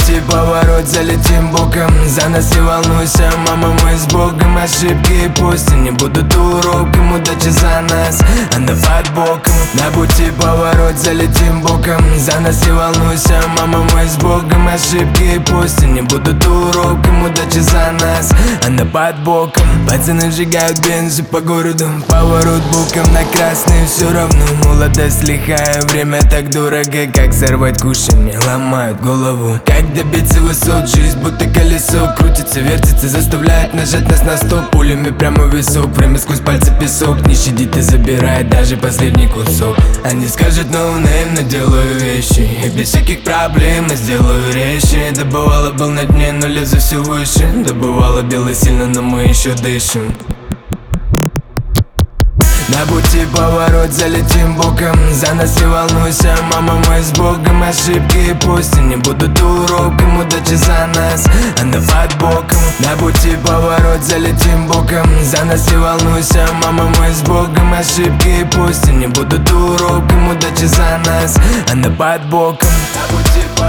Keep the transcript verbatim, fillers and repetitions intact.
пути поворот, залетим боком. За нас не волнуйся, мама, мы с Богом. Ошибки пусть не будут уроком, удачи за нас, она под боком. На пути поворот, залетим боком. За нас не волнуйся, мама, мы с Богом. Ошибки пусть не будут уроком, удачи за нас, она под боком. Пацаны сжигают бензы по городу, поворот боком на красный. Все равно молодость лихая, время так дорого. Как сорвать кушанье, ломают голову. Как добиться высот, жизнь будто колесо. Крутится, вертится, заставляет нажать нас на стоп. Пулями прямо в висок, время сквозь пальцы песок. Не щадит и забирает даже последний кусок. Они скажут no name, но делаю вещи и без всяких проблем я сделаю резче. Да бывало был на дне, но лезу все выше. Да бывало бело сильно, но мы еще дышим. На пути поворот, залетим боком. За нас не волнуйся, мама, мы с Богом. Ошибки пусть не будут уроком, удачи за нас, она под боком. На пути поворот, залетим боком. За нас не волнуйся, мама, мы с Богом. Ошибки пусть не будут уроком, удачи за нас, она под боком. На пути поворот.